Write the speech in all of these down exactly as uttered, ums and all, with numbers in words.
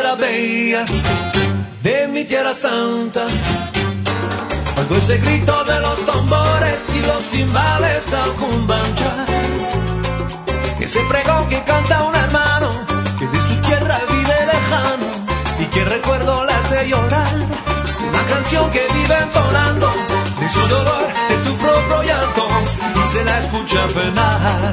tierra bella, de mi tierra santa. Oigo ese grito de los tambores y los timbales al cumbanchar. Ese pregón que canta un hermano que de su tierra vive lejano y que recuerdo le hace llorar. Una canción que vive entonando de su dolor, de su propio llanto, y se la escucha penar.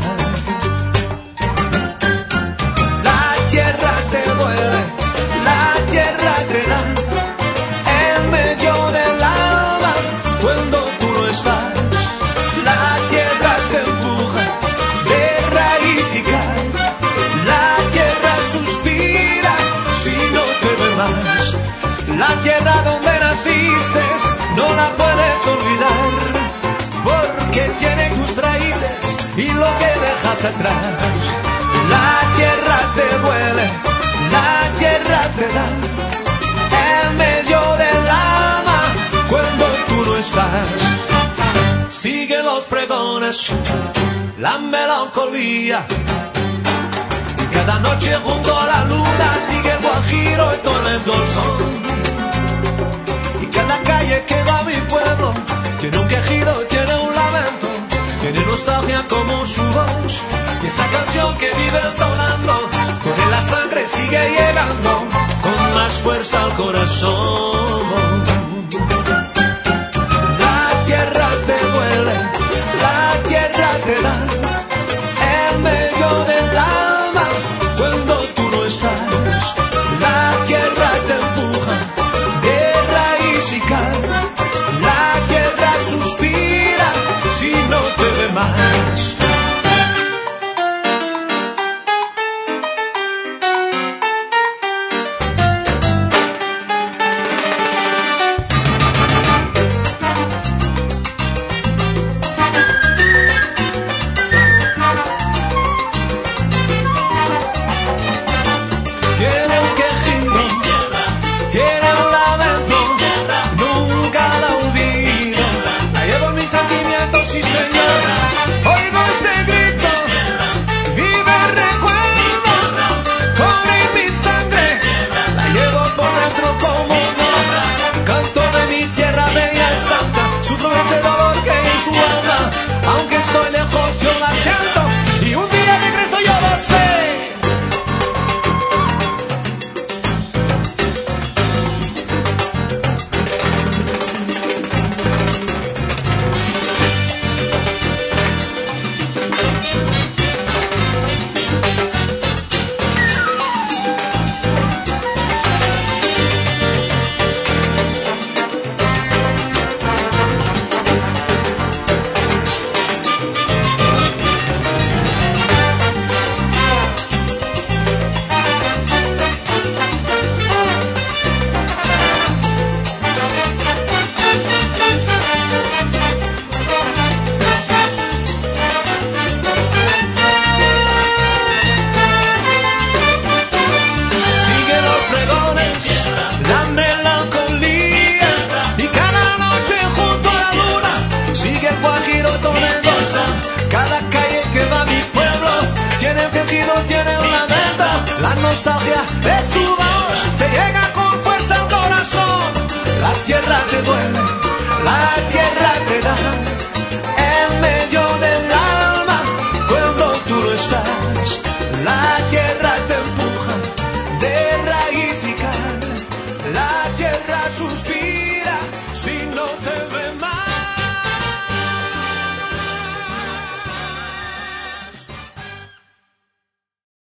La tierra te duele, la tierra te da en medio del alma cuando tú no estás. La tierra te empuja de raíz y cae. La tierra suspira si no te ve más. La tierra donde naciste no la puedes olvidar, porque tiene tus raíces y lo que dejas atrás. La tierra te duele, la tierra te da en medio del alma cuando tú no estás. Sigue los pregones, la melancolía, y cada noche junto a la luna sigue el guajiro entonando el son. Y cada calle que va a mi pueblo tiene un quejido, tiene un lamento, tiene nostalgia como su voz. Y esa canción que vive entonando, porque la sangre sigue llegando con más fuerza al corazón. La tierra te duele, la tierra te da